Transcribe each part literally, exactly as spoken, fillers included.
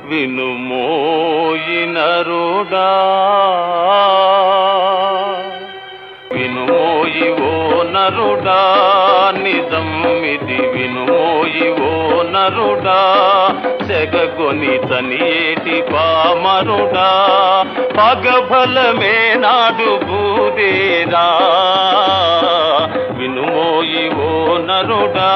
వినుమోయి నరుడా, వినుమోయి ఓ నరుడా, నిజమిది వినుమోయి ఓ నరుడా, సెగగొని తనియేటి పామరుడా, పగబలమే నాడు బూదేరా, వినుమోయి ఓ నరుడా.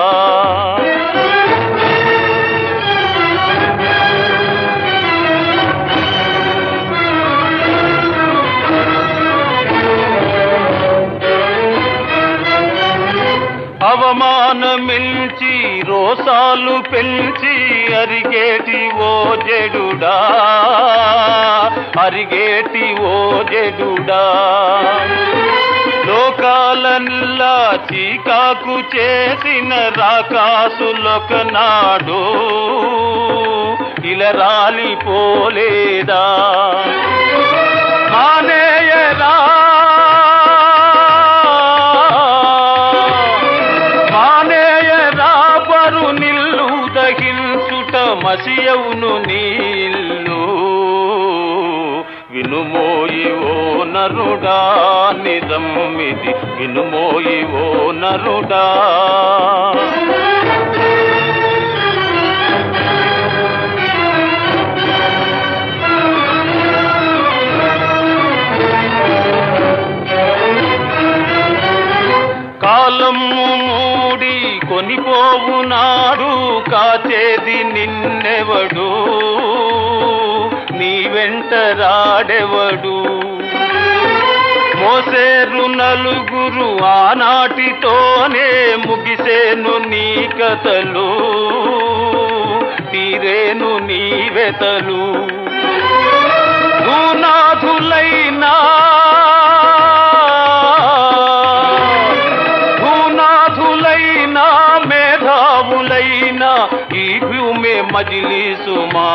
అవమానమిల్చి రోసాలు పెంచి అరిగేటి ఓ జడుడా, అరిగేటి ఓ జడుడా, లోకాలన్లా చీకాకు చేసిన రాకాసులొకనాడు ఇలా రాలిపోలేదా, మానేయరా మసియవును నీళ్ళు, వినుమోయి ఓ నరుడా, నిజమిది వినుమోయి ఓ నరుడా. కాలము మూడి కొనిపోవునాడు, కాచేది నిన్నెవడు, నీ వెంట రాడెవడు, మోసేరు నలుగురు ఆనాటితోనే ముగిసేను నీ కథలు, తీరేను నీ వెతలు, భూనాథులైనా ఈ భూమి మజిలీసుమా,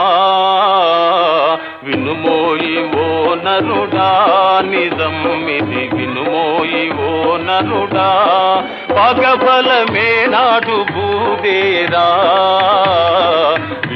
వినుమోయి ఓ నరుడా, నిజమిది వినుమోయి ఓ నరుడా, పగబలమే నాడు బూదేరా,